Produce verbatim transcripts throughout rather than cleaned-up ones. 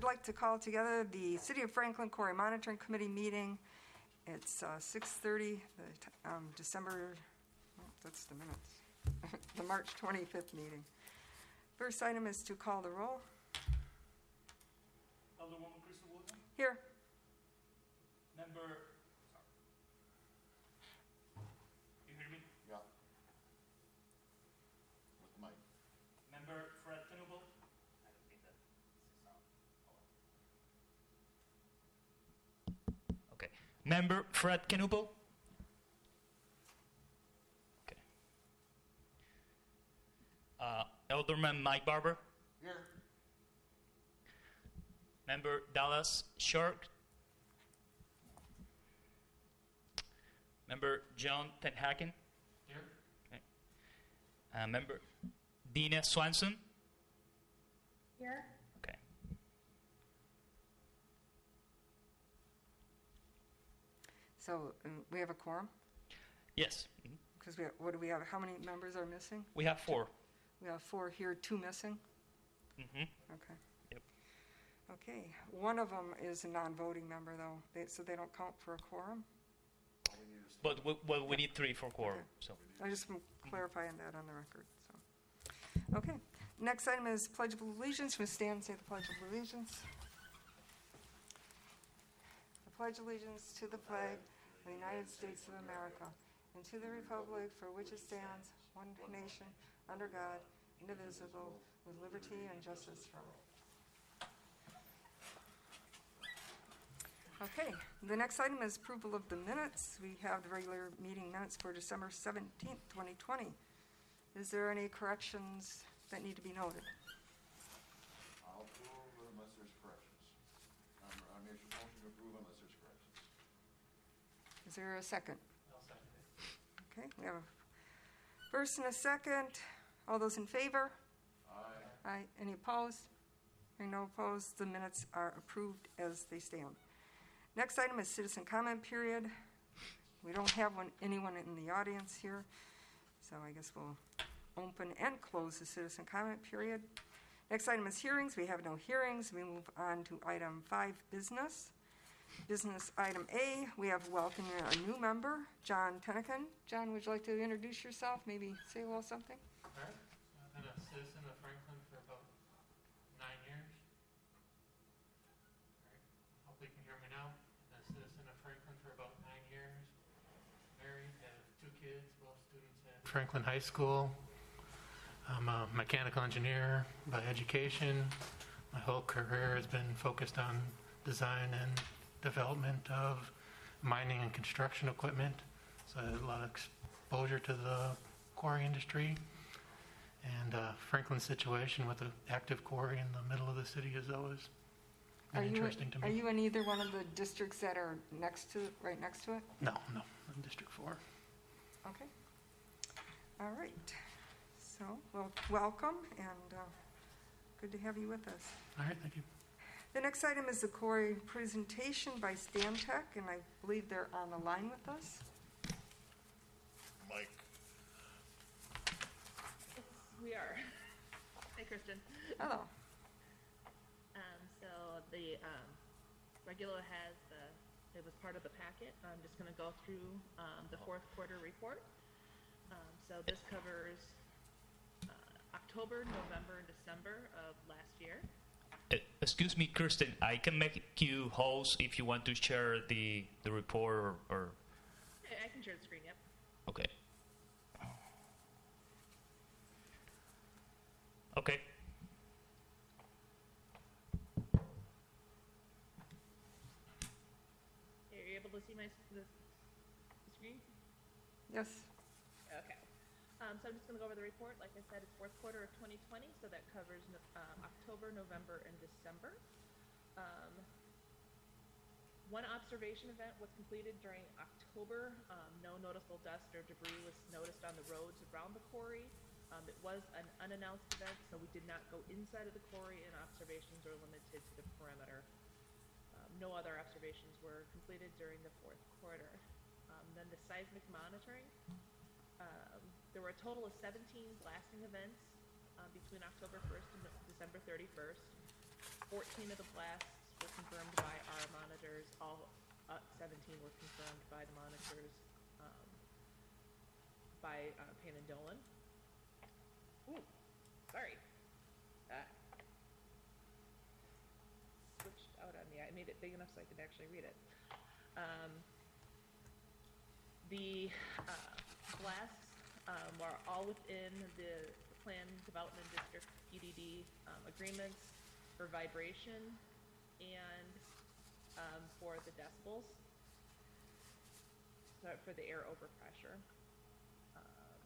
I'd like to call together the City of Franklin Quarry Monitoring Committee meeting. It's uh, six thirty, the t- um, December, oh, that's the minutes, the March twenty-fifth meeting. First item is to call the roll. Alderwoman Crystal Wilson. Here. Member, sorry. You hear me? Yeah. With the mic. Member Fred Kinnable. I don't think that this is on. Okay. Member Fred Kinnable. Okay. Uh, Alderman Mike Barber. Here. Member Dallas Short. Member John Tenhaken. Here. Okay. Uh, member Dina Swanson. Here. Okay. So um, we have a quorum? Yes. Mhm. Because we have, what do we have? How many members are missing? We have four. We have four here, two missing? Mm-hmm. Okay. Yep. Okay. One of them is a non-voting member, though, they, so they don't count for a quorum? All we need is But we, well, we need three for quorum. Okay. So. I just am clarifying that on the record. So, okay. Next item is Pledge of Allegiance. We stand and say the Pledge of Allegiance. I pledge allegiance to the flag of the United States of America and to the republic for which it stands, one nation, under God, indivisible, with liberty and justice for all. Okay, the next item is approval of the minutes. We have the regular meeting minutes for December seventeenth, twenty twenty. Is there any corrections that need to be noted? I'll approve unless there's corrections. I'm, I make a motion to approve unless there's corrections. Is there a second? I'll second it. Okay, we have a first and a second. All those in favor? Aye. Aye. Any opposed? Hearing no opposed, the minutes are approved as they stand. Next item is citizen comment period. We don't have one, anyone in the audience here, so I guess we'll open and close the citizen comment period. Next item is hearings. We have no hearings. We move on to item five, business. Business item A, we have welcoming a new member, John Tennecken. John, would you like to introduce yourself? Maybe say a little something? All right. I've been a citizen of Franklin for about nine years. All right. Hope you can hear me now. I've been a citizen of Franklin for about nine years. Married, have two kids, both students at Franklin High School. I'm a mechanical engineer by education. My whole career has been focused on design and development of mining and construction equipment. So I had a lot of exposure to the quarry industry. And uh, Franklin's situation with an active quarry in the middle of the city is always been Are you, interesting to me. are you in either one of the districts that are next to, right next to it? No, no, I'm District four. Okay. All right. So, well, welcome, and uh, good to have you with us. All right, thank you. The next item is the Corey presentation by Stantec, and I believe they're on the line with us. Mike. We are. Hey, Kristen. Hello. Um, so the um, regular has the, it was part of the packet. I'm just going to go through um, the fourth quarter report. Um, so this covers uh, October, November, and December of last year. Uh, excuse me, Kirsten. I can make you host if you want to share the the report or. or I, I can share the screen. Yep. okay. Okay. Are you able to see my s- the, the screen? Yes. Okay. Um, so I'm just going to go over the report. Like I said, it's fourth quarter of twenty twenty, so that covers no- um, October, November, and December. Um, one observation event was completed during October. Um, no noticeable dust or debris was noticed on the roads around the quarry. Um, it was an unannounced event, so we did not go inside of the quarry, and observations are limited to the perimeter. Um, no other observations were completed during the fourth quarter. Um, then the seismic monitoring. Um, there were a total of seventeen blasting events uh, between October first and December thirty-first. fourteen of the blasts were confirmed by our monitors. All uh, seventeen were confirmed by the monitors um, by uh, Payne and Dolan. Ooh, sorry. That switched out on me. I made it big enough so I could actually read it. Um, the uh, blasts um, are all within the Plan Development District P D D um, agreements for vibration and um, for the decibels, so for the air overpressure. Um,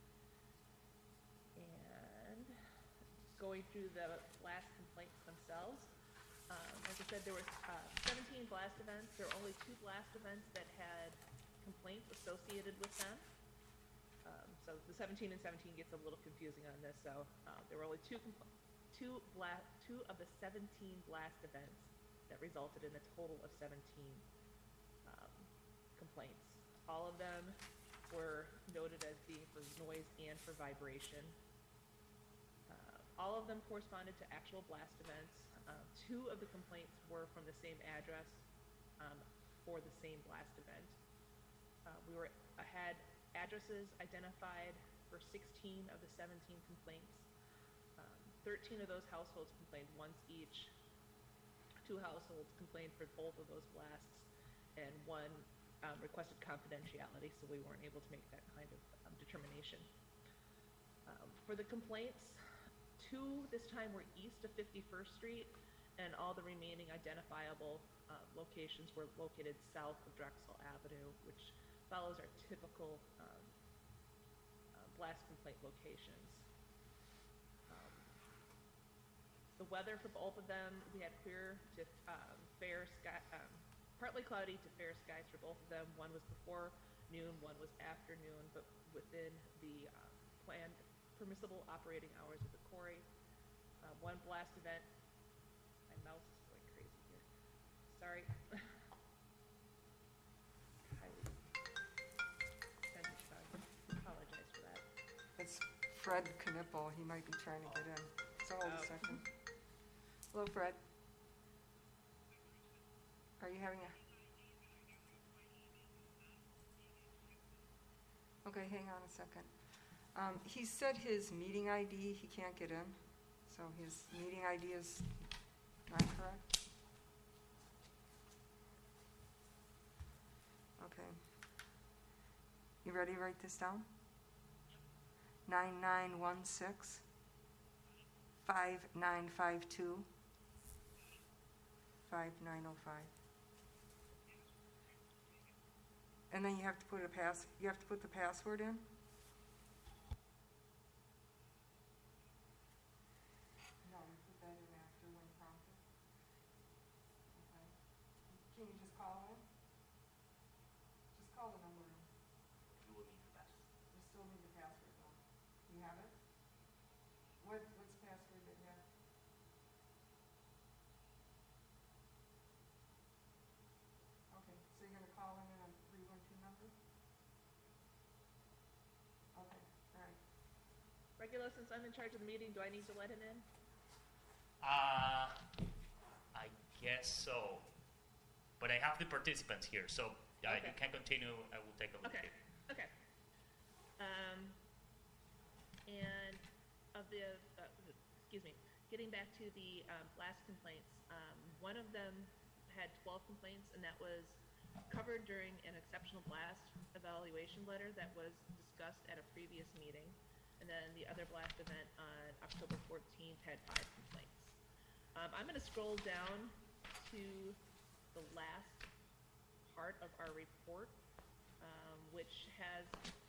and going through the blast complaints themselves, um, like I said, there were uh, seventeen blast events. There were only two blast events that had complaints associated with them. Um, so the seventeen and seventeen gets a little confusing on this. So uh, there were only two compl- two bla- two of the seventeen blast events that resulted in a total of seventeen um, complaints. All of them were noted as being for noise and for vibration. Uh, all of them corresponded to actual blast events. Uh, two of the complaints were from the same address um, for the same blast event. Uh, we were uh, had addresses identified for sixteen of the seventeen complaints. Um, thirteen of those households complained once each. Two households complained for both of those blasts, and one um, requested confidentiality, so we weren't able to make that kind of um, determination. Um, for the complaints, two this time were east of fifty-first Street, and all the remaining identifiable uh, locations were located south of Drexel Avenue, which follows our typical um, uh, blast complaint locations. Um, the weather for both of them, we had clear to um, fair sky, um, partly cloudy to fair skies for both of them. One was before noon, one was afternoon, but within the uh, planned permissible operating hours of the quarry. Uh, one blast event, my mouse is going crazy here. Sorry. Apologize for that. It's Fred Knipple. He might be trying to get in. So hold Oh. a second. Hello, Fred. Are you having a... Okay, hang on a second. Um, he said his meeting I D, he can't get in, so his meeting I D is not correct. Okay. You ready to write this down? Nine nine one six five nine five two five nine oh five. And then you have to put a pass. You have to put the password in. No, you put that in after when prompted. Okay. Can you just call in? Just call the number in. You will need the password. You still need the password though. You have it? What what's the password that you have? Okay, so you're gonna call in on a three one two number? Okay, all right. Regular, since I'm in charge of the meeting, do I need to let him in? Uh, I guess so. But I have the participants here, so uh, Okay. you can continue. I will take a look. Okay, here. okay. Um, and of the, uh, excuse me, getting back to the um, blast complaints, um, one of them had twelve complaints, and that was covered during an exceptional blast evaluation letter that was discussed at a previous meeting. And then the other blast event on October fourteenth had five complaints. Um, I'm going to scroll down to the last part of our report, um, which has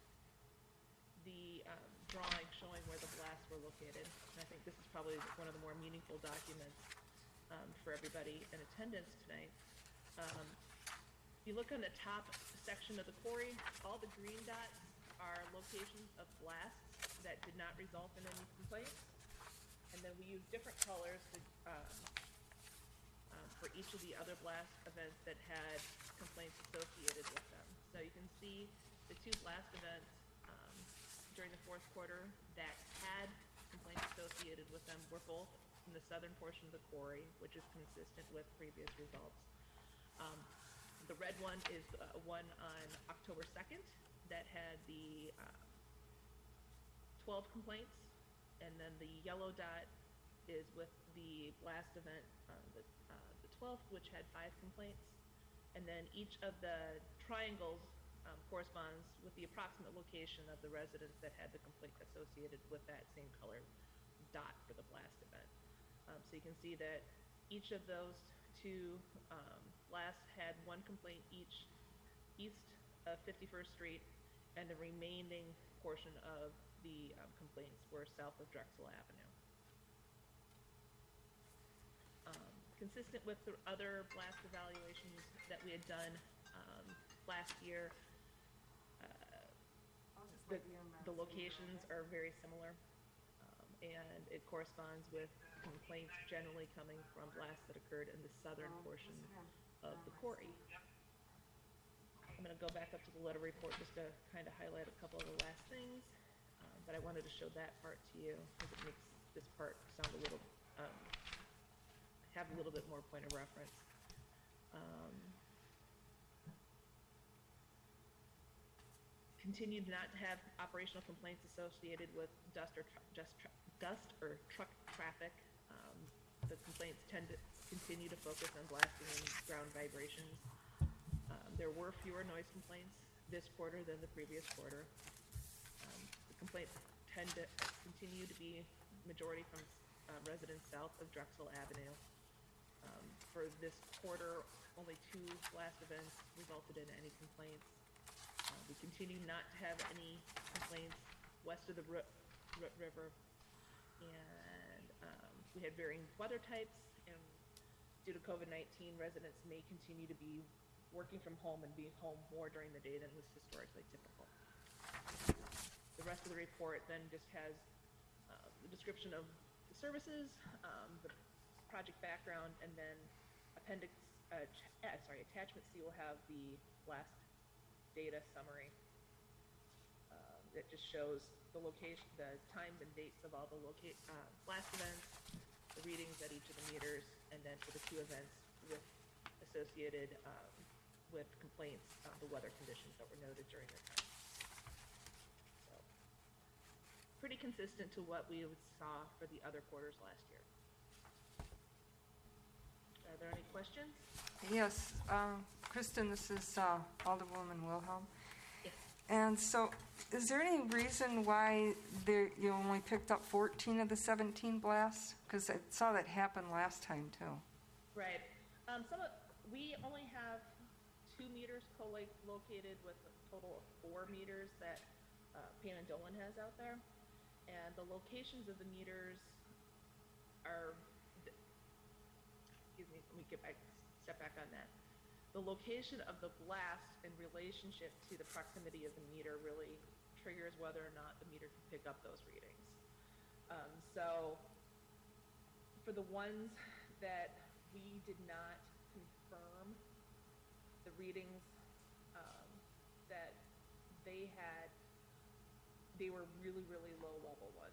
the um, drawing showing where the blasts were located. And I think this is probably one of the more meaningful documents um, for everybody in attendance tonight. Um, if you look on the top section of the quarry, all the green dots are locations of blasts that did not result in any complaints. And then we use different colors to, um, um, for each of the other blast events that had complaints associated with them. So you can see the two blast events um, during the fourth quarter that had complaints associated with them were both in the southern portion of the quarry, which is consistent with previous results. Um, the red one is uh, one on October second that had the uh, twelve complaints, and then the yellow dot is with the last event on the, uh, the twelfth, which had five complaints. And then each of the triangles um, corresponds with the approximate location of the residence that had the complaint associated with that same color dot for the blast event. Um, so you can see that each of those two um, blasts had one complaint each east of fifty-first Street, and the remaining portion of the um, complaints were south of Drexel Avenue. Um, consistent with the other blast evaluations that we had done um, last year, uh, the, the locations are very similar, um, and it corresponds with complaints generally coming from blasts that occurred in the southern portion of the quarry. I'm going to go back up to the letter report just to kind of highlight a couple of the last things, um, but I wanted to show that part to you because it makes this part sound a little, um, have a little bit more point of reference. Um, continued not to have operational complaints associated with dust or tr just tra dust or truck traffic. Um, the complaints tend to continue to focus on blasting and ground vibrations. Um, there were fewer noise complaints this quarter than the previous quarter. Um, the complaints tend to continue to be majority from uh, residents south of Drexel Avenue. Um, for this quarter, only two blast events resulted in any complaints. Uh, we continue not to have any complaints west of the Root, Root River, and um, we had varying weather types, and due to COVID nineteen, residents may continue to be working from home and being home more during the day than was historically typical. The rest of the report then just has uh, the description of the services, um, the project background, and then appendix, uh, uh, sorry, attachment C will have the blast data summary. Um, that just shows the location, the times and dates of all the locate uh, blast events, the readings at each of the meters, and then for the two events with associated um, with complaints on the weather conditions that were noted during the time. So, pretty consistent to what we saw for the other quarters last year. Are there any questions? Yes, um, Kristen, this is uh, Alderwoman Wilhelm. Yes. And so, is there any reason why there, you only picked up fourteen of the seventeen blasts? Because I saw that happen last time, too. Right. Um, some of, we only have two meters co-located with a total of four meters that uh, Payne and Dolan has out there. And the locations of the meters are, excuse me, let me get back, step back on that. The location of the blast in relationship to the proximity of the meter really triggers whether or not the meter can pick up those readings. Um, so for the ones that we did not confirm the readings um, that they had, they were really, really low level ones.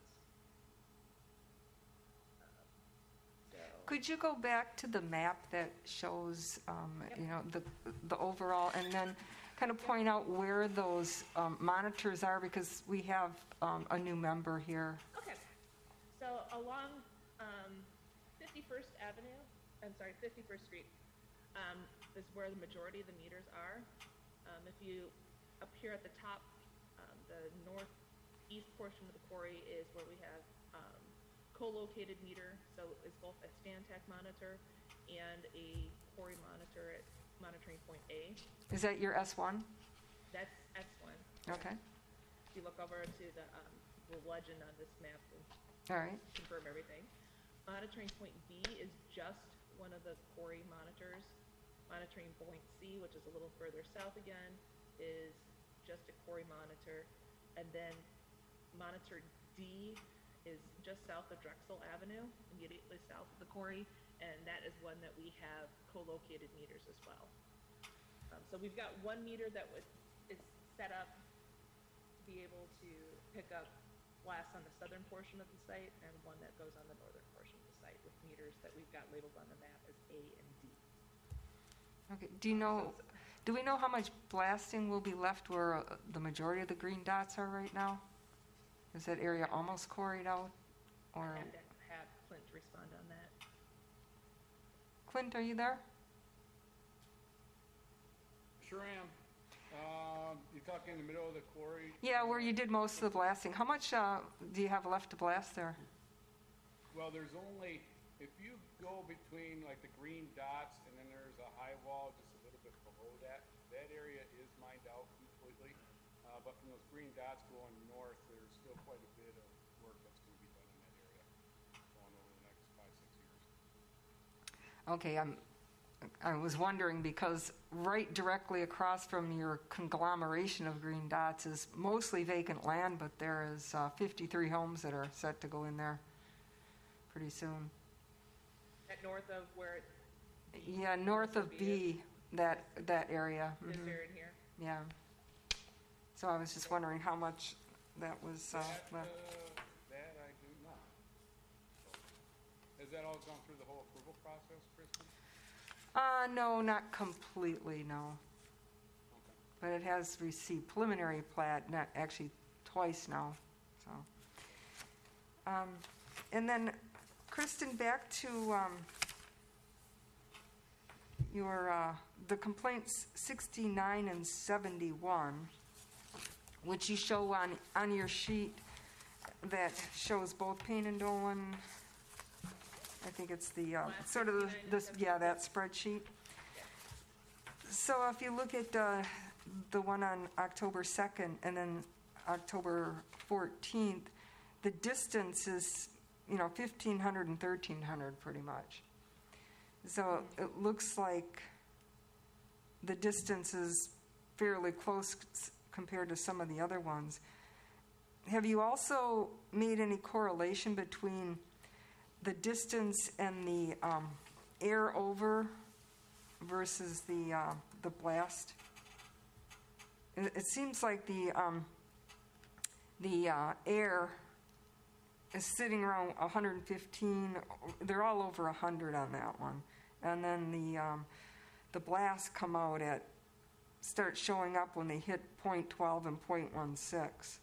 Could you go back to the map that shows, um, Yep. you know, the the overall, and then kind of point out where those um, monitors are, because we have um, a new member here. Okay. So along um, fifty-first Avenue, I'm sorry, fifty-first Street, um, is where the majority of the meters are. Um, if you, up here at the top, um, the northeast portion of the quarry is where we have um, co-located meter, so it's both a Stantec monitor and a quarry monitor at monitoring point A. Is that your S one? That's S one. Okay. If you look over to the, um, the legend on this map, will All right. confirm everything. Monitoring point B is just one of the quarry monitors. Monitoring point C, which is a little further south again, is just a quarry monitor. And then monitor D is just south of Drexel Avenue, immediately south of the quarry, and that is one that we have co-located meters as well. Um, so we've got one meter that would, is set up to be able to pick up blasts on the southern portion of the site, and one that goes on the northern portion of the site with meters that we've got labeled on the map as A and D. Okay, do you know, do we know how much blasting will be left where uh, the majority of the green dots are right now? Is that area almost quarried out? I Or, have to have Clint respond on that. Clint, are you there? Sure am. Um, you're talking in the middle of the quarry? Yeah, where you did most of the blasting. How much uh, do you have left to blast there? Well, there's only, if you go between like the green dots and then there's a high wall just a little bit below that, that area is mined out completely. Uh, but from those green dots going north, there's still quite a bit of work that's going to be done in that area going over the next five, six years. Okay, I'm, I was wondering because right directly across from your conglomeration of green dots is mostly vacant land, but there is uh, fifty-three homes that are set to go in there pretty soon. At north of where it, Yeah, north of B, that, that area. this Mhm. area in here. Yeah. So I was just wondering how much that was uh, That, uh, left. that I do not. So, has that all gone through the whole approval process, Kristen? Uh, no, not completely, no. Okay. But it has received preliminary plat, not actually twice now, so. Um, and then, Kristen, back to, um, your, uh, the complaints sixty-nine and seventy-one, which you show on, on your sheet that shows both Payne and Dolan. I think it's the, uh, Last sort of, the, sixty-nine and this, yeah, that spreadsheet. So if you look at uh, the one on October second and then October fourteenth, the distance is, you know, fifteen hundred and thirteen hundred pretty much. So it looks like the distance is fairly close c- compared to some of the other ones. Have you also made any correlation between the distance and the um, air over versus the uh, the blast? It, it seems like the um, the uh, air is sitting around one hundred fifteen. They're all over one hundred on that one, and then the um, the blasts come out at start showing up when they hit point twelve and point one six.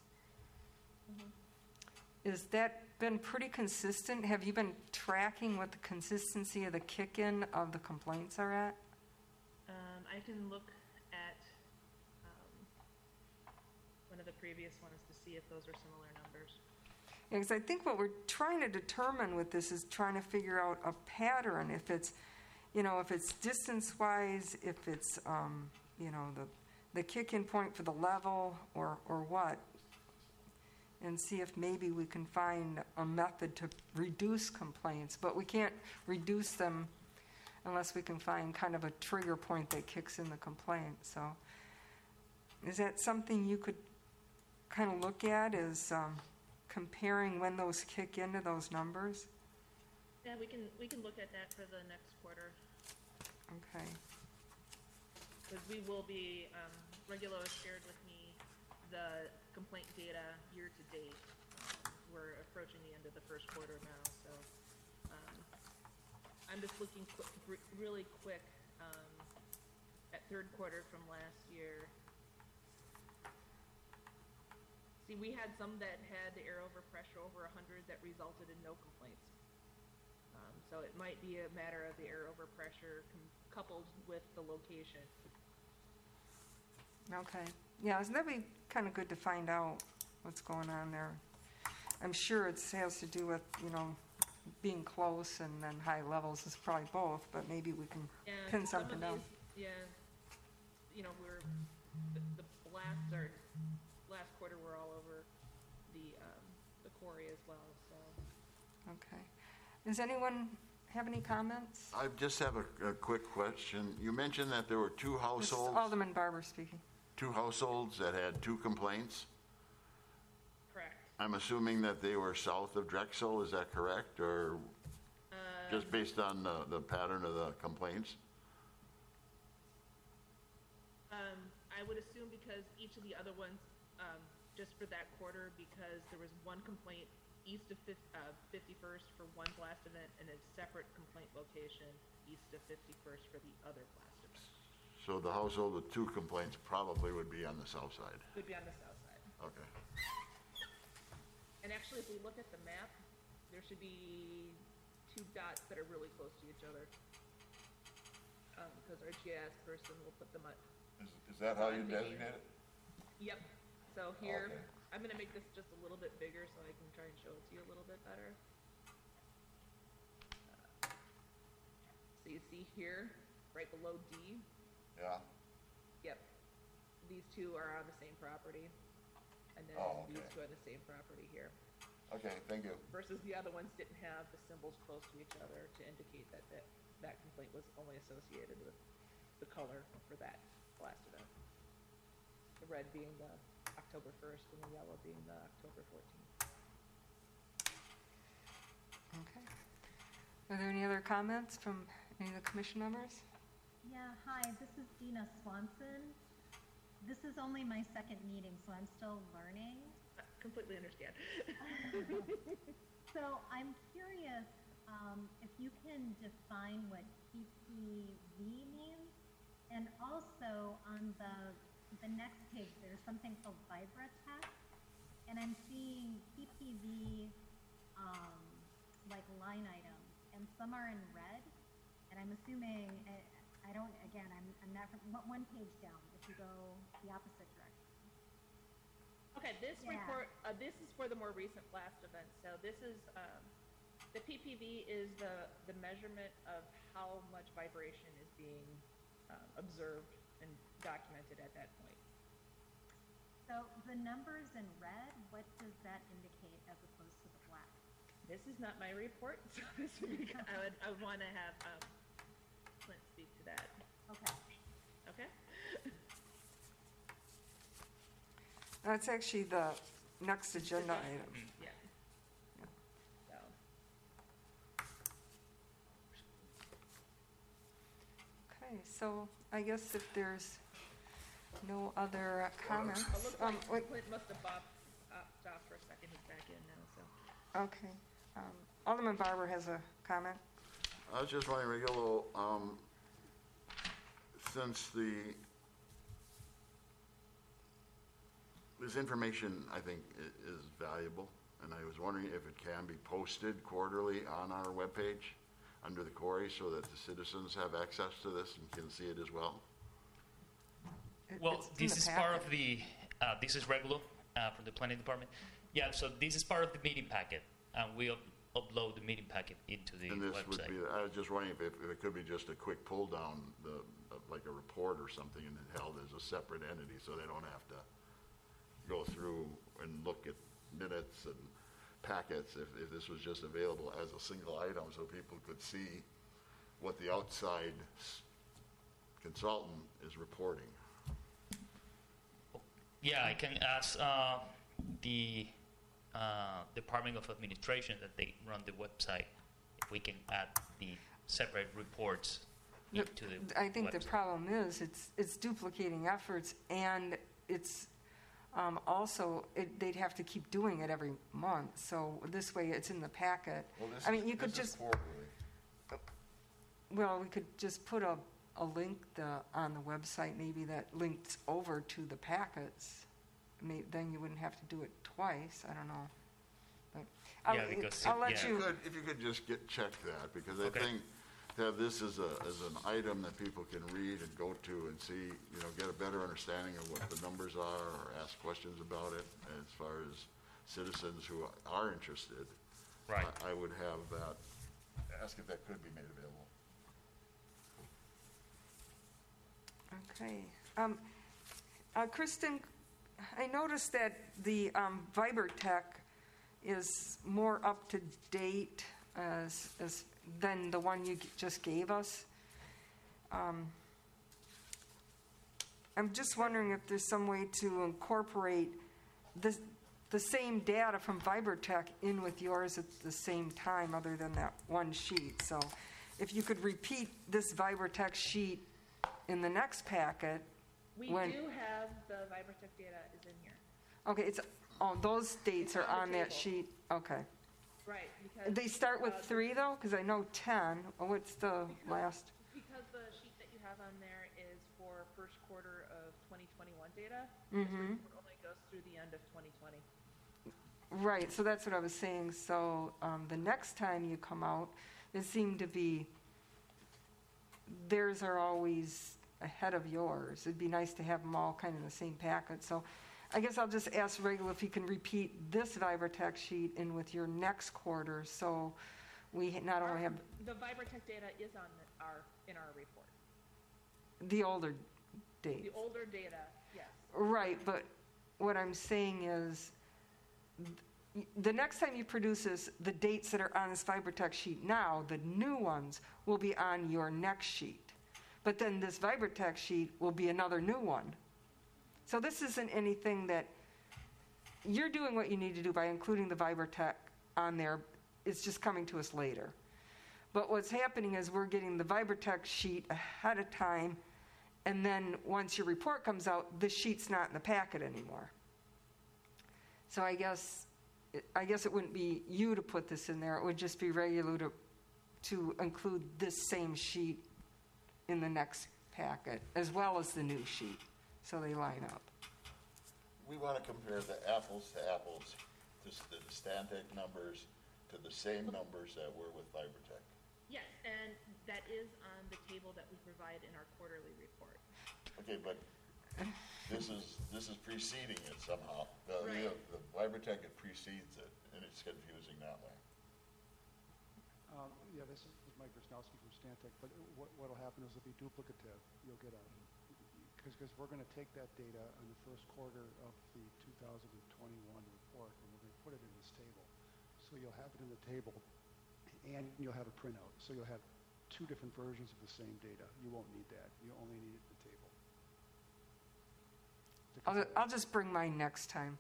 Is that been pretty consistent? Have you been tracking what the consistency of the kick-in of the complaints are at? Um, I can look at um, one of the previous ones to see if those are similar numbers. Because I think what we're trying to determine with this is trying to figure out a pattern. If it's, you know, if it's distance-wise, if it's, um, you know, the the kick-in point for the level, or or what, and see if maybe we can find a method to reduce complaints. But we can't reduce them unless we can find kind of a trigger point that kicks in the complaint. So, is that something you could kind of look at? Is um, comparing when those kick into those numbers? Yeah, we can we can look at that for the next quarter Okay. because we will be. Um, Regulo has shared with me the complaint data year to date. Um, we're approaching the end of the first quarter now, so um, I'm just looking quick, r- really quick um, at third quarter from last year. See, we had some that had the air over pressure over one hundred that resulted in no complaints. Um, so it might be a matter of the air over pressure com- coupled with the location. Okay. Yeah, isn't that be kind of good to find out what's going on there? I'm sure it has to do with, you know, being close and then high levels is probably both, but maybe we can Yeah, pin some something of down. these, yeah, you know, we're, the, the blasts are, last quarter were all over the, um, the quarry as well, so. Okay. Does anyone have any comments? I just have a, a quick question. You mentioned that there were two This is households, Alderman Barber speaking. two households that had two complaints. Correct. I'm assuming that they were south of Drexel, is that correct? Or just based on the, the pattern of the complaints? Um, I would assume because each of the other ones, um, just for that quarter, because there was one complaint east of fif- uh, fifty-first for one blast event and a separate complaint location east of fifty-first for the other blast event. So the household with two complaints probably would be on the south side. Would be on the south side. Okay. And actually, if we look at the map, there should be two dots that are really close to each other. Um, because our G I S person will put them at, Is, is that how you I'm thinking- designate it? yep. So here, Okay. I'm gonna make this just a little bit bigger so I can try and show it to you a little bit better. Uh, So you see here, right below D, Yeah. yep, these two are on the same property. And then Oh, these okay. two are the same property here. Okay, thank you. Versus the other ones didn't have the symbols close to each other to indicate that that, that complaint was only associated with the color for that blast event. The red being the October first and the yellow being the October fourteenth. Okay. Are there any other comments from any of the commission members? Yeah, hi, this is Dina Swanson. This is only my second meeting, so I'm still learning. I completely understand. So I'm curious um, if you can define what P P V means, and also on the the next page there's something called Vibratech, and I'm seeing P P V um, like line items, and some are in red, and I'm assuming I, I don't. Again, I'm I'm not from one- one page down. If you go the opposite direction. Okay, this Yeah. report, uh, this is for the more recent blast event. So this is, um, the P P V is the, the measurement of how much vibration is being um, observed and documented at that point. So the numbers in red, what does that indicate as opposed to the black? This is not my report, so this would be, I would, I would want to have um, Clint speak to that. Okay. Okay? That's actually the next agenda item. Yeah. So, Okay, so I guess if there's no other comments, it looks um, like wait, Clint must have bopped, opted off for a second. He's back in now, so. okay. Um, Alderman Barber has a comment. I was just wondering, Regulo, um, since the, this information, I think, i- is valuable, and I was wondering if it can be posted quarterly on our webpage under the quarry so that the citizens have access to this and can see it as well. It- Well, it's in this the is part packet. of the, uh, this is Regulo uh, from the planning department. Yeah, so this is part of the meeting packet, and we up- upload the meeting packet into the And this would website. be, I was just wondering if, it- if it could be just a quick pull down, the, of like a report or something, and it held as a separate entity, so they don't have to go through and look at minutes and packets, if, if this was just available as a single item, so people could see what the outside s- consultant is reporting. Yeah, I can ask uh, the uh, Department of Administration that they run the website if we can add the separate reports The- into the I think the website. problem is, it's, it's duplicating efforts, and it's um, also, it- they'd have to keep doing it every month, so this way it's in the packet. I mean, you could just, Quarterly. well, we could just put a, a link the, on the website, maybe that links over to the packets. May, then you wouldn't have to do it twice, I don't know. But I'll, Yeah, because I'll it- let yeah. If you, you could, if you could just get, check that, because I Okay. think to have this as a, as an item that people can read and go to and see, you know, get a better understanding of what the numbers are, or ask questions about it, as far as citizens who are interested. Right. I, I would have that, ask if that could be made available. okay. Um, uh, Kristen, I noticed that the um, Vibertech is more up to date as, as than the one you g- just gave us. Um, I'm just wondering if there's some way to incorporate the the same data from Vibertech in with yours at the same time, other than that one sheet. So, if you could repeat this Vibertech sheet in the next packet. We When- do have the Vibratech data is in here. Okay, it's, oh, those dates It's are on the on that table. sheet? Okay, Right, because. They start with uh, three, though? Because I know ten. Oh, what's the last? Because the sheet that you have on there is for first quarter of twenty twenty-one data. Mm-hmm. This report only goes through the end of twenty twenty. Right, so that's what I was saying. So um, the next time you come out, it seemed to be, theirs are always ahead of yours. It'd be nice to have them all kind of in the same packet. So I guess I'll just ask Regula if you can repeat this Vibertech sheet in with your next quarter, so we not only have The Vibertech data is on the- our, in our report. the older date. The older data, yes. Right, but what I'm saying is, th- the next time you produce this, the dates that are on this Vibertech sheet now, the new ones, will be on your next sheet. But then this Vibertech sheet will be another new one. So this isn't anything that, you're doing what you need to do by including the Vibertech on there. It's just coming to us later. But what's happening is we're getting the Vibertech sheet ahead of time, and then once your report comes out, the sheet's not in the packet anymore. So I guess, I guess it wouldn't be you to put this in there. It would just be regular to, to include this same sheet in the next packet, as well as the new sheet, so they line up. We want to compare the apples to apples, to s- the Stantec numbers to the same numbers that were with Vibertech. Yes, and that is on the table that we provide in our quarterly report. Okay, but this is, this is preceding it somehow. The, Right. the, the Vibertech, it precedes it, and it's confusing that way. Um, yeah, this is Mike Wisnowski from Stantec, but what, what'll happen is it'll be duplicative. You'll get a, because, because we're gonna take that data on the first quarter of the two thousand twenty-one report, and we're gonna put it in this table. So you'll have it in the table, and you'll have a printout. So you'll have two different versions of the same data. You won't need that. You only need it in the table. To I'll, compare. I'll just bring mine next time.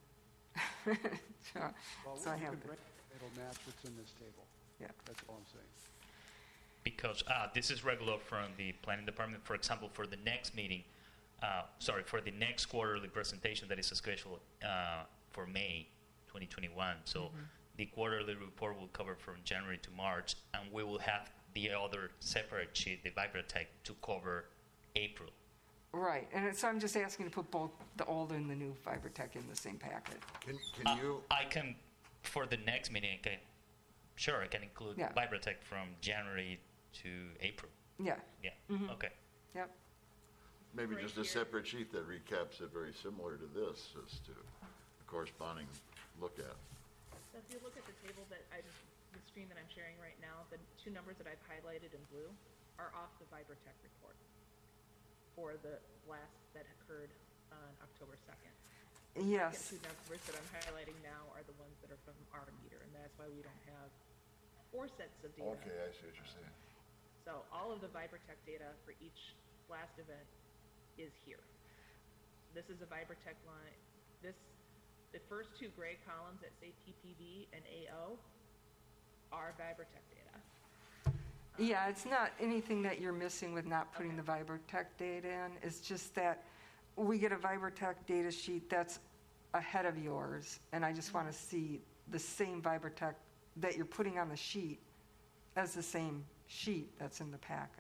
So Well, so I you have can the- bring, it'll match what's in this table. Yeah. That's all I'm saying. Because uh, this is regular from the planning department. For example, for the next meeting, uh, sorry, for the next quarterly presentation that is scheduled uh, for May twenty twenty-one. So the quarterly report will cover from January to March, and we will have the other separate sheet, the Vibertech, to cover April. Right, and it- so I'm just asking to put both the old and the new Vibertech in the same packet. Can, can Uh, you, I can, for the next meeting, I can, sure, I can include Yeah. Vibertech from January to April. Yeah, Yeah, Mhm. okay. yep. maybe Right just a here. separate sheet that recaps it very similar to this as to the corresponding look at. So if you look at the table that I'm, the screen that I'm sharing right now, the two numbers that I've highlighted in blue are off the Vibertech report for the blast that occurred on October second. The Yes, two numbers that I'm highlighting now are the ones that are from our meter, and that's why we don't have four sets of data. Okay, I see what you're saying. So all of the Vibertech data for each blast event is here. This is a Vibertech line. This, the first two gray columns that say P P V and A O are Vibertech data. yeah, it's not anything that you're missing with not putting the Vibertech data in. It's just that we get a Vibertech data sheet that's ahead of yours, and I just want to see the same Vibertech that you're putting on the sheet as the same sheet that's in the packet.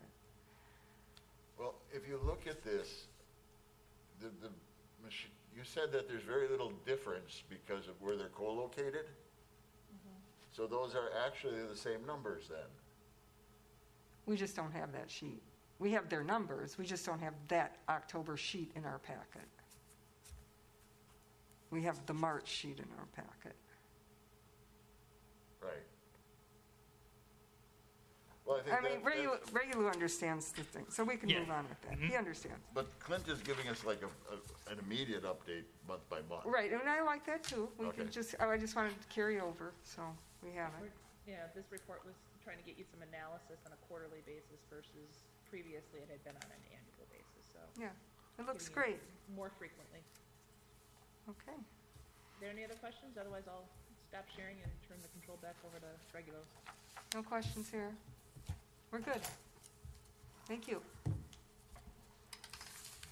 Well, if you look at this, the, the machine, you said that there's very little difference because of where they're co-located? So those are actually the same numbers then? We just don't have that sheet. We have their numbers, we just don't have that October sheet in our packet. We have the March sheet in our packet. Right. Well, I think I mean, that- Regula, that's- Regula understands the thing, so we can Yeah. move on with that. He understands. But Clint is giving us like a, a, an immediate update month by month. Right, and I like that too. We Okay. can just, oh, I just wanted to carry over, so we have it. We're- Yeah, this report was trying to get you some analysis on a quarterly basis versus previously it had been on an annual basis, so. Yeah, it looks giving you great. More frequently. Okay. Are there any other questions? Otherwise, I'll stop sharing and turn the control back over to Regulo. No questions here? We're good. Thank you.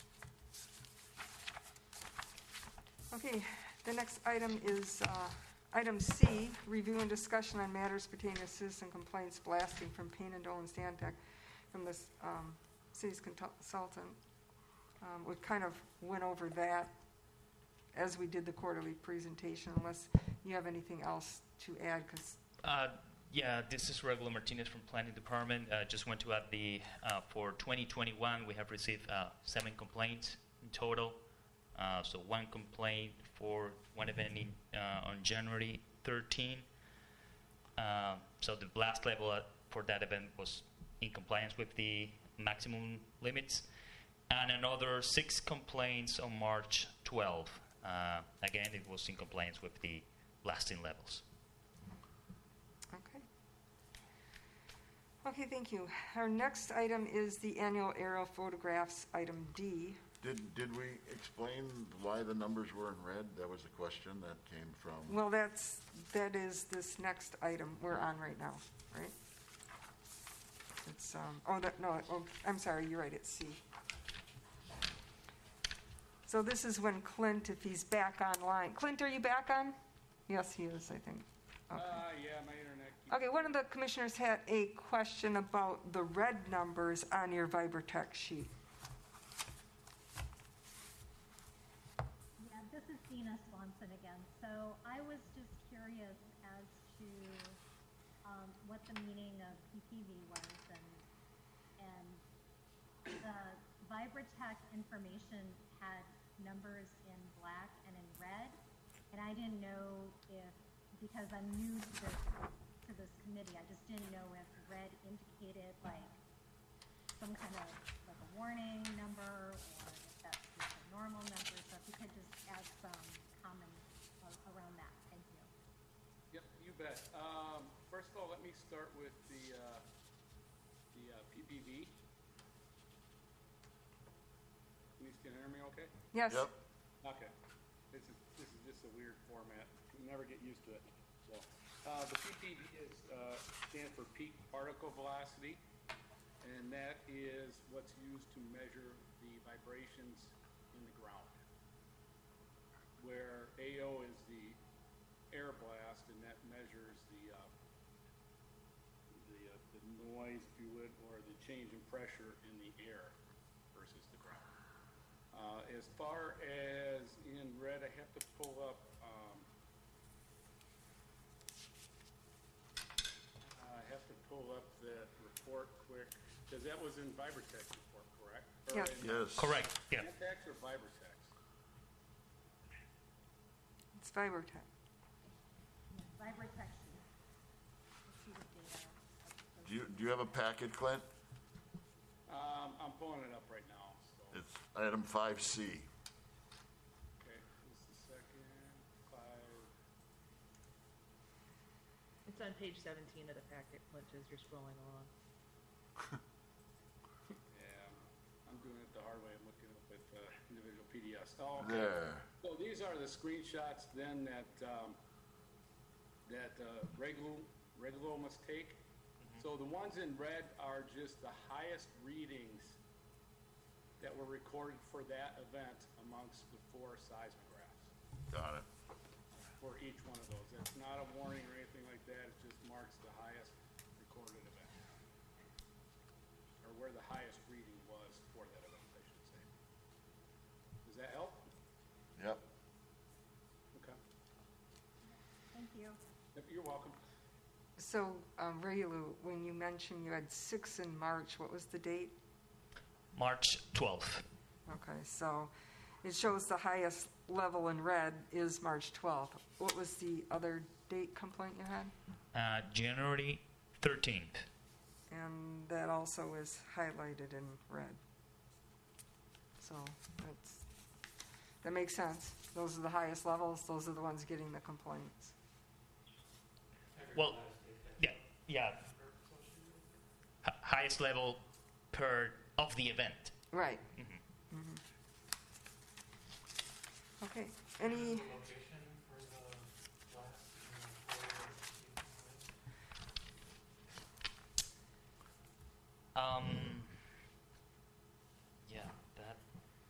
Okay, the next item is uh, Item C, review and discussion on matters pertaining to citizen complaints blasting from Payne and Dolan Stantec from the um, city's consultant. Um, We kind of went over that as we did the quarterly presentation, unless you have anything else to add, because Uh, yeah, this is Regulo Martinez from Planning Department. Uh, just want to add the, uh, for twenty twenty-one, we have received uh, seven complaints in total. Uh, so one complaint for one event in, uh, on January thirteenth. Uh, so the blast level at, for that event was in compliance with the maximum limits. And another six complaints on March twelfth. Uh, again, it was in compliance with the blasting levels. okay. Okay, thank you. Our next item is the annual aerial photographs, item D. Did, did we explain why the numbers were in red? That was the question that came from, Well, that's, that is this next item we're on right now, right? It's, um, oh, that, no, oh, I'm sorry, you're right, it's C. So this is when Clint, if he's back online. Clint, are you back on? Yes, he is, I think. Uh, Okay. yeah, my internet keeps. Okay, one of the commissioners had a question about the red numbers on your Vibertex sheet. Yeah, this is Dina Swanson again. So I was just curious as to um, what the meaning of P P V was, and and the Vibratech information had numbers in black and in red, and I didn't know if, because I'm new to this to this committee, I just didn't know if red indicated like some kind of like a warning number, or if that's just a normal number. So if you could just add some comments a- around that. Thank you. Yep, you bet. Um, first of all, let me start with the, uh, the uh, P P V. Can you can you hear me okay? Yes? yep, Okay. This is, this is just a weird format. You never get used to it. So, uh, the P P V is, uh, stands for peak particle velocity, and that is what's used to measure the vibrations in the ground. Where A O is the air blast, and that measures the, uh, the, uh, the noise, if you would, or the change in pressure in the air versus the ground. Uh, as far as in red, I have to pull up, um, I have to pull up that report quick, because that was in Vibratech report, correct? Or Yes. in yes. Correct, yeah. Stantec or Vibratech? It's Vibertex. Vibratech sheet. The sheet of data. of- Do you, do you have a packet, Clint? Um, I'm pulling it up right now, so. It's item five C. Okay, just a second, five, It's on page seventeen of the packet, Clint, as you're scrolling along. yeah, I'm doing it the hard way, I'm looking up at, uh, individual P D Fs. Oh, okay. There. So these are the screenshots then that, um, that, uh, Regulo, Regulo must take. So the ones in red are just the highest readings that were recorded for that event amongst the four seismographs Got it. for each one of those. It's not a warning or anything like that, it just marks the highest recorded event. Or where the highest reading was for that event, I should say. Does that help? Yep. Okay. Thank you. Yep, you're welcome. So, um, Raylu, when you mentioned you had six in March, what was the date? March twelfth. Okay, so it shows the highest level in red is March twelfth. What was the other date complaint you had? Uh, January thirteenth. And that also is highlighted in red. So that's, that makes sense. Those are the highest levels, those are the ones getting the complaints. Well, yeah, yeah. H- highest level per of the event. Right. Mhm. Okay, any, The location for the last, you know, for Um, yeah, that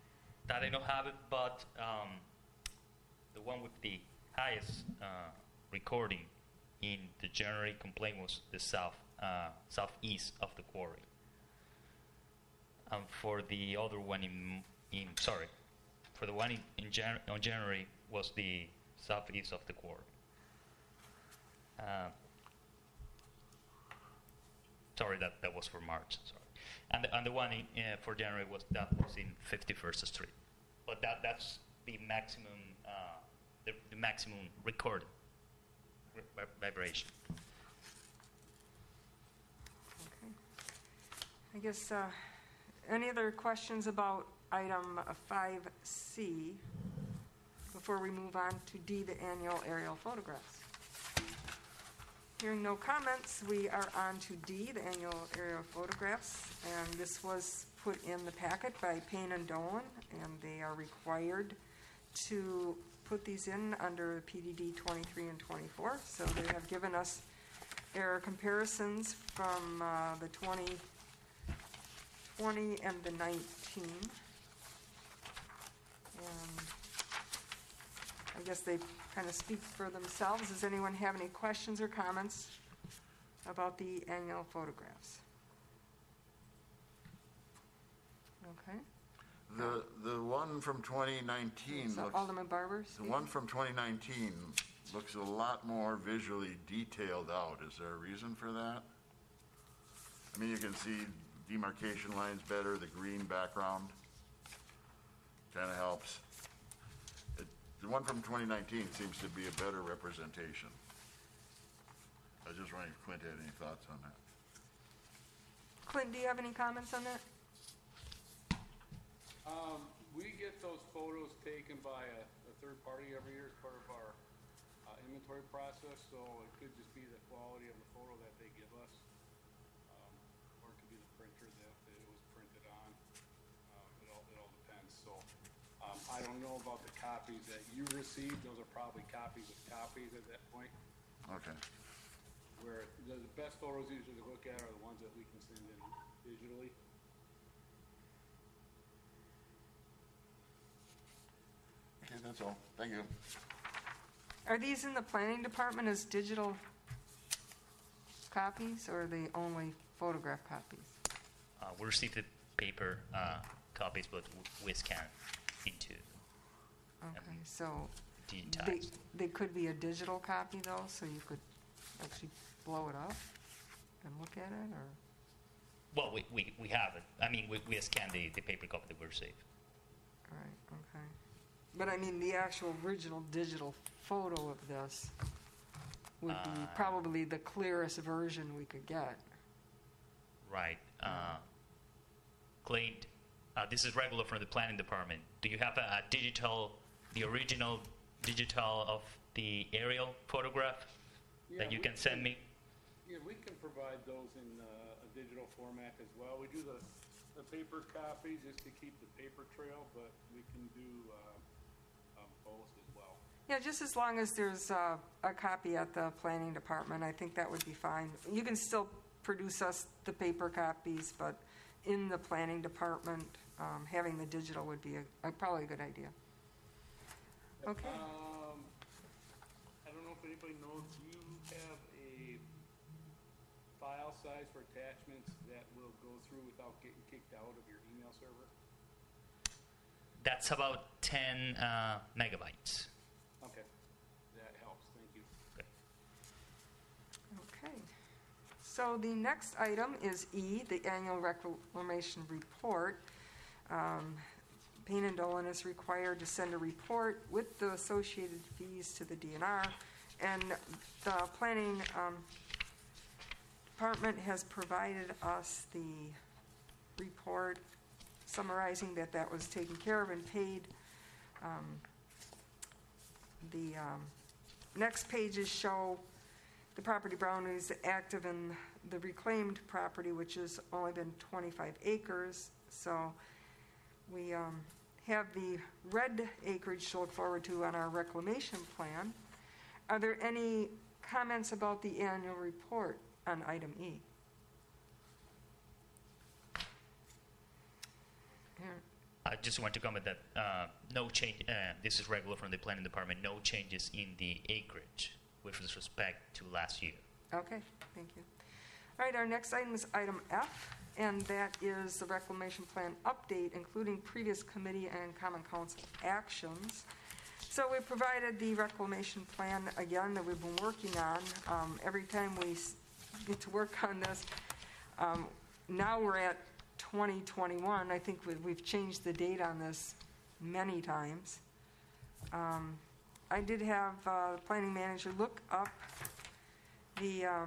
that I don't have it, but um, the one with the highest uh, recording in the January complaint was the south, uh, southeast of the quarry. And for the other one in, in sorry, for the one in, in Jan- on January was the southeast of the quarry. Uh, sorry, that, that was for March. Sorry, and the, and the one in, uh, for January was that was in fifty-first Street. But that that's the maximum uh, the, the maximum recorded vi- vibration. Okay. I guess, uh, any other questions about item five C before we move on to D, the annual aerial photographs? Hearing no comments, we are on to D, the annual aerial photographs, and this was put in the packet by Payne and Dolan, and they are required to put these in under P D D twenty-three and twenty-four. So they have given us error comparisons from uh, the twenty twenty and the nineteen. And I guess they kind of speak for themselves. Does anyone have any questions or comments about the annual photographs? Okay. The, the one from twenty nineteen So looks, Alderman Barber? the one from twenty nineteen looks a lot more visually detailed out. Is there a reason for that? I mean, you can see demarcation lines better, the green background kind of helps. It, the one from twenty nineteen seems to be a better representation. I was just wondering if Clint had any thoughts on that. Clint, do you have any comments on that? Um, we get those photos taken by a, a third party every year as part of our uh, inventory process, so it could just be the quality of the photo that they give us, um, or it could be the printer that, that it was printed on. Um, it all it all depends. So um, I don't know about the copies that you received; those are probably copies of copies at that point. Okay. Where the, the best photos usually to look at are the ones that we can send in digitally. Okay, that's all. Thank you. Are these in the planning department as digital copies, or are they only photograph copies? Uh, we received the paper uh, copies, but w- we scan into Okay, so they, digitized. they could be a digital copy though, so you could actually blow it up and look at it, or? Well, we, we, we have it. I mean, we, we scan the, the paper copy that we received. Right, okay. But I mean, the actual original digital photo of this would be Uh, probably the clearest version we could get. Right. Uh, Clint, uh, this is regular from the planning department. Do you have a, a digital, the original digital of the aerial photograph Yeah, that you we can send me? Yeah, we can provide those in uh, a digital format as well. We do the, the paper copies just to keep the paper trail, but we can do uh, um, both as well. Yeah, just as long as there's uh, a copy at the planning department, I think that would be fine. You can still produce us the paper copies, but in the planning department, um, having the digital would be a, a, probably a good idea. Okay. Um, I don't know if anybody knows, do you have a file size for attachments that will go through without getting kicked out of your email server? That's about ten uh, megabytes. Okay, that helps, thank you. Okay. So the next item is E, the annual reclamation report. Um, Payne and Dolan is required to send a report with the associated fees to the D N R, and the planning um, department has provided us the report summarizing that that was taken care of and paid. Um, the um, next pages show the property boundaries active in the reclaimed property, which has only been twenty-five acres. So we um, have the red acreage to look forward to on our reclamation plan. Are there any comments about the annual report on item E? Here. I just want to comment that uh, no change. Uh, this is regular from the planning department. No changes in the acreage with respect to last year. Okay, thank you. All right, our next item is item F, and that is the reclamation plan update, including previous committee and common council actions. So we provided the reclamation plan again that we've been working on. Um, every time we s- get to work on this, um, now we're at twenty twenty-one. I think we- we've changed the date on this many times. Um, I did have uh, the planning manager look up the um,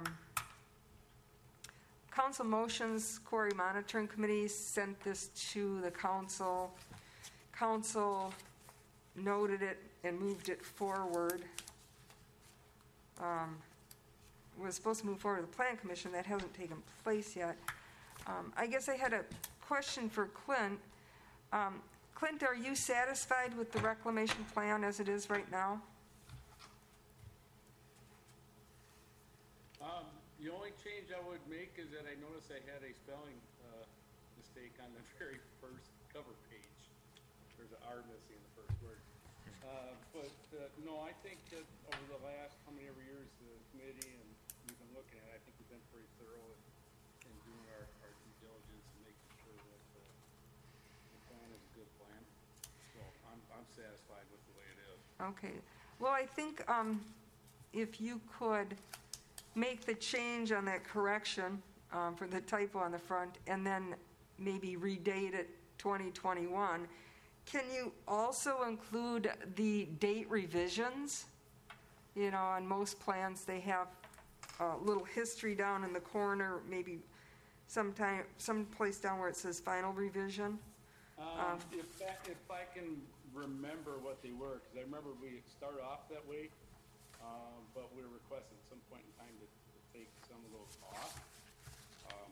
council motions. Quarry Monitoring Committee sent this to the council. Council noted it and moved it forward. Um, was supposed to move forward to the Plan Commission. That hasn't taken place yet. Um, I guess I had a question for Clint. Um, Clint, are you satisfied with the reclamation plan as it is right now? Um, the only change I would make is that I noticed I had a spelling, uh, mistake on the very first cover page. There's an R missing in the first word. Uh, but, uh, no, I think that over the last, how many ever years, the committee and we've been looking at it, I think we've been pretty thorough in, in doing our, our due diligence and making sure that, uh, the plan is a good plan. So I'm, I'm satisfied with the way it is. Okay. Well, I think um, if you could make the change on that correction um, for the typo on the front and then maybe redate it twenty twenty-one, can you also include the date revisions? You know, on most plans, they have a little history down in the corner, maybe sometime, someplace down where it says final revision. Um, if that, if I can remember what they were, because I remember we started off that way, um, but we were requesting at some point in time to, to take some of those off. Um,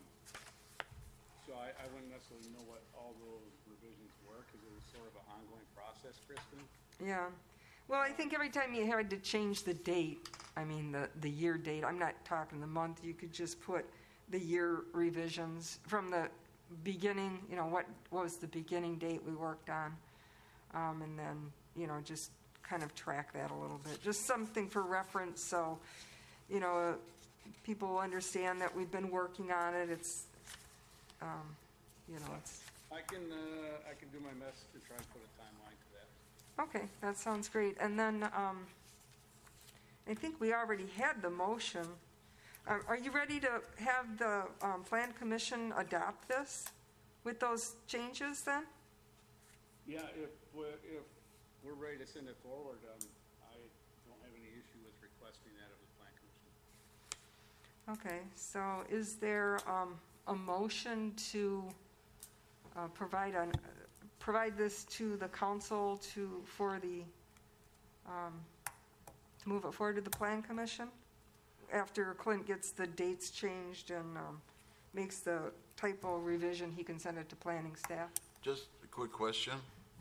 so I, I wouldn't necessarily know what all those revisions were, because it was sort of an ongoing process, Kristen. Yeah. Well, I think every time you had to change the date, I mean, the, the year date, I'm not talking the month, you could just put the year revisions from the beginning, you know, what, what was the beginning date we worked on, um, and then, you know, just kind of track that a little bit. Just something for reference so, you know, uh, people understand that we've been working on it. It's, um, you know, it's... I can, uh, I can do my best to try and put a timeline to that. Okay, that sounds great. And then um, I think we already had the motion. Uh, Are you ready to have the um, Plan Commission adopt this with those changes then? Yeah, if we're, if we're ready to send it forward, um, I don't have any issue with requesting that of the Plan Commission. Okay, so is there um, a motion to uh, provide an, provide this to the council to, for the, um, to move it forward to the Plan Commission? After Clint gets the dates changed and um, makes the typo revision, he can send it to planning staff. Just a quick question.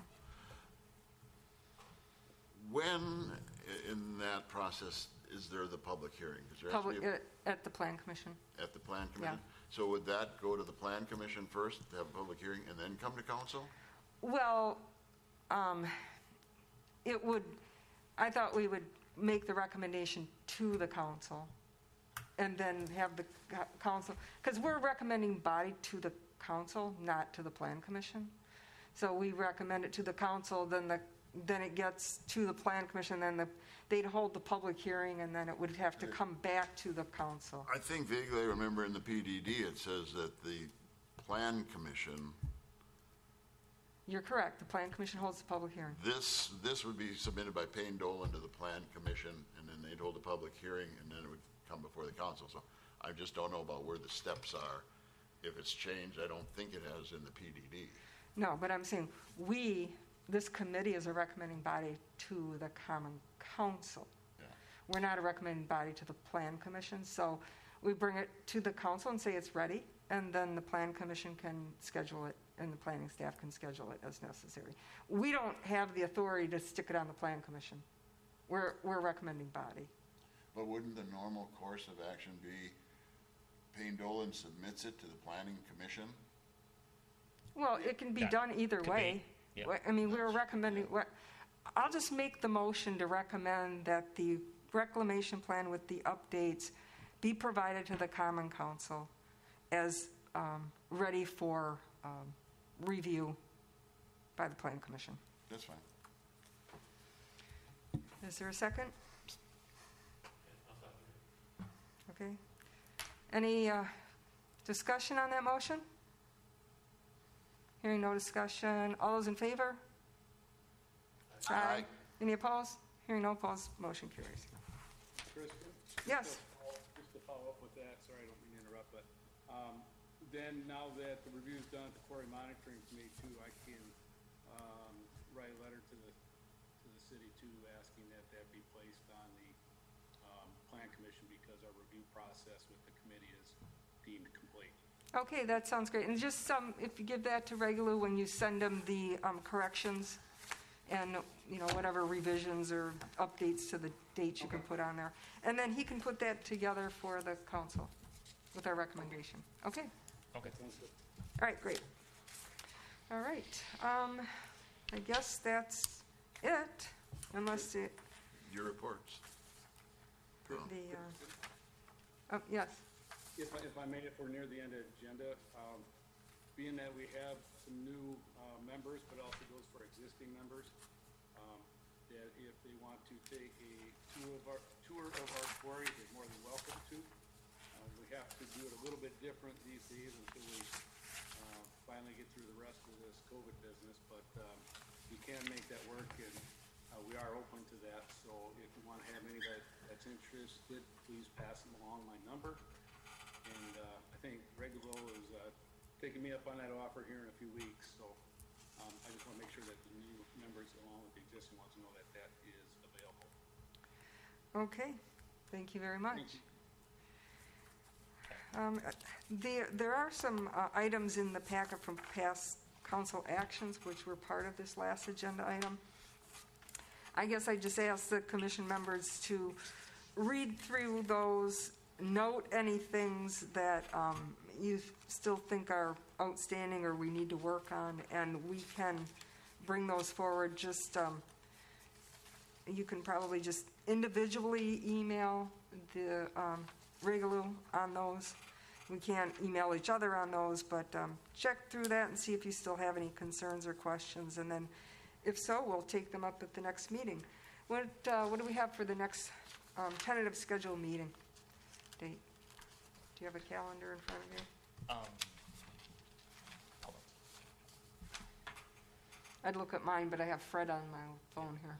When i- in that process is there the public hearing? Is there has to Public, be a- at, at the Plan Commission. at the Plan Commission? So would that go to the Plan Commission first, to have a public hearing, and then come to council? Well, um, it would, I thought we would make the recommendation to the council and then have the co- council, because we're recommending body to the council, not to the Plan Commission. So we recommend it to the council, then the, then it gets to the Plan Commission, then the, they'd hold the public hearing, and then it would have to come back to the council. I think vaguely I remember in the P D D, it says that the Plan Commission, You're correct, the Plan Commission holds the public hearing. this, this would be submitted by Payne Dolan to the Plan Commission, and then they'd hold a public hearing, and then it would come before the council. So I just don't know about where the steps are. If it's changed, I don't think it has in the P D D. No, but I'm saying, we, this committee is a recommending body to the common council. Yeah. We're not a recommending body to the Plan Commission, so we bring it to the council and say it's ready, and then the Plan Commission can schedule it, and the planning staff can schedule it as necessary. We don't have the authority to stick it on the Plan Commission. We're, we're a recommending body. But wouldn't the normal course of action be Payne Dolan submits it to the Planning Commission? Well, it can be That done either could be, way. yeah. Wha- I mean, we're recommending, what, I'll just make the motion to recommend that the reclamation plan with the updates be provided to the Common Council as um, ready for um, review by the Plan Commission. That's fine. Is there a second? Okay. Any uh, discussion on that motion? Hearing no discussion. All those in favor? Aye. Any opposed? Hearing no opposed, motion carries. Kristen? Yes. Just to follow- Just to follow up with that, sorry, I don't mean to interrupt, but, um, then now that the review's done at the quarry monitoring committee too, I can, um, write a letter to the, to the city too, asking that that be placed on the, um, plan commission because our review process with the committee is deemed complete. Okay, that sounds great. And just some, if you give that to Regulu when you send them the um, corrections and, you know, whatever revisions or updates to the dates you can put on there. And then he can put that together for the council with our recommendation. Okay? Okay. Sounds good. All right, great. All right. Um, I guess that's it, unless it, Your reports. the, uh, oh, yes. If I, if I may, if we're near the end of the agenda, um, being that we have some new, uh, members, but also goes for existing members, um, that if they want to take a tour of our, tour of our quarries, they're more than welcome to. Uh, we have to do it a little bit different these days until we, uh, finally get through the rest of this COVID business, but, um, we can make that work and, uh, we are open to that. So if you want to have anybody that's interested, please pass them along my number. And uh, I think Regulo is uh, taking me up on that offer here in a few weeks, so um, I just want to make sure that the new members, along with the existing ones, know that that is available. Okay. Thank you very much. Thank you. Um, There there are some uh, items in the packet from past council actions which were part of this last agenda item. I guess I just ask the commission members to read through those, note any things that um, you still think are outstanding or we need to work on, and we can bring those forward. Just um, you can probably just individually email the um, Regulu on those. We can't email each other on those, but um, check through that and see if you still have any concerns or questions, and then if so, we'll take them up at the next meeting. What uh, what do we have for the next um, tentative schedule meeting date? Do you have a calendar in front of you? Um, hold on. I'd look at mine, but I have Fred on my phone here.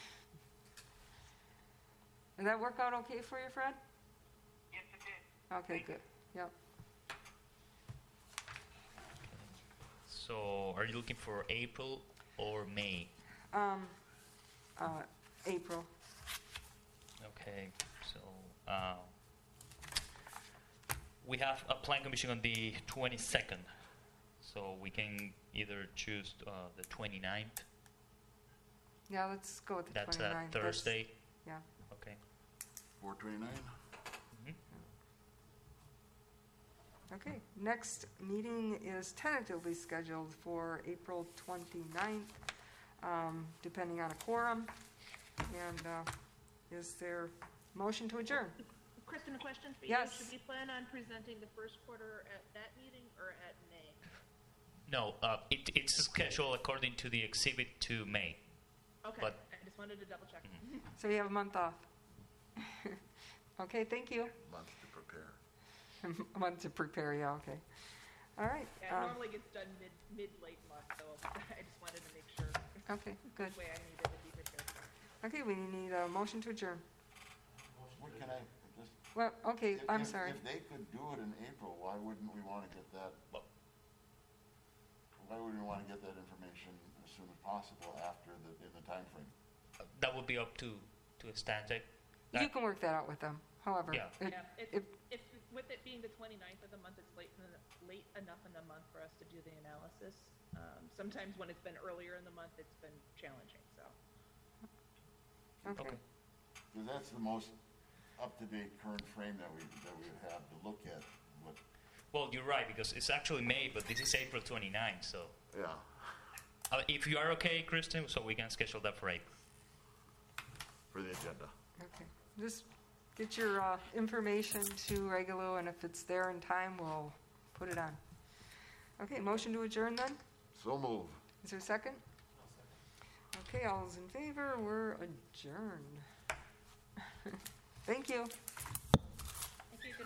Did that work out okay for you, Fred? Yes, it did. Okay, good. Yep. So, are you looking for April or May? Um, uh, April. Okay, so uh, we have a plan commission on the twenty-second, so we can either choose uh, the twenty-ninth. Yeah, let's go with the That's a twenty-ninth. That's- Thursday. Yeah. Okay. four twenty-nine? Mhm. Okay, next meeting is tentatively scheduled for April twenty-ninth, um, depending on a quorum. And uh, is there motion to adjourn? Kristen, a question for you. Yes. Should we plan on presenting the first quarter at that meeting or at May? No, uh, it, it's scheduled according to the exhibit to May. Okay, But- I just wanted to double check. So you have a month off. Okay, thank you. Month to prepare. A month to prepare, yeah, okay. All right. Yeah, it um, normally gets done mid, mid, late month, so I just wanted to make sure Okay, good. this way I needed to be prepared. Okay, we need a motion to adjourn. What can I, just, Well, okay, if- I'm if- sorry. If they could do it in April, why wouldn't we want to get that, Well, why wouldn't we want to get that information as soon as possible after the, in the time frame? that would be up to to Stantec. You can work that out with them, however. Yeah. it- Yeah, it's, if- if, with it being the twenty-ninth of the month, it's late, in the- late enough in the month for us to do the analysis. Um, sometimes when it's been earlier in the month, it's been challenging, so. Okay, Okay. Because that's the most up-to-date current frame that we, that we would have to look at. What, Well, you're right, because it's actually May, but this is April twenty-ninth, so yeah, uh, if you are okay, Kristen, so we can schedule that for April. for the agenda. okay. just get your uh, information to Regulo, and if it's there in time, we'll put it on. Okay, motion to adjourn then? So move. Is there a second? Okay, all those in favor, we're adjourned. Thank you.